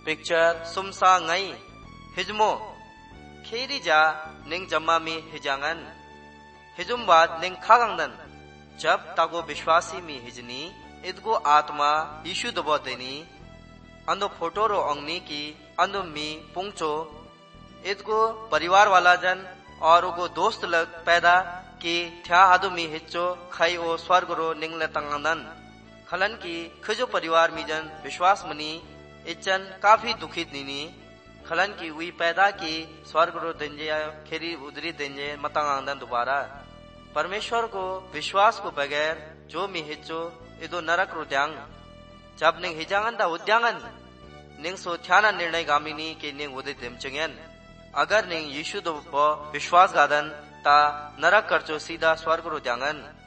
Picture sumsa ngai hijmo kheri ja ning jamma mi hijangan hijum बाद ning खागंगन जब तागो विश्वासी मी हिजनी इदगो आत्मा यीशु दबो देनी अंदो फोटो रो अंगनी की अंदो मी पुंगचो इदगो परिवार वाला जन और उगो दोस्त लग पैदा की थ्या आदो मी हिच्चो खाई ओ स्वर्ग रो निंगले तंगंदन खलन की खजो परिवार मी जन विश्वास मनी इचन काफी दुखित नीनी खलन की वी पैदा की स्वर्ग रो दंजे खेरी उदरी दंजे मतंगंदन दोबारा परमेश्वर को विश्वास को बगैर जो मी हिचो इदो नरक रो द्यांग जब निंग हिजांगन दा उद्यांगन निंग सो थ्याना निर्णय गामिनी के निंग उदे दिमचंगन अगर निंग यीशु दो विश्वास गादन ता नरक करचो सीधा स्वर्ग रो द्यांगन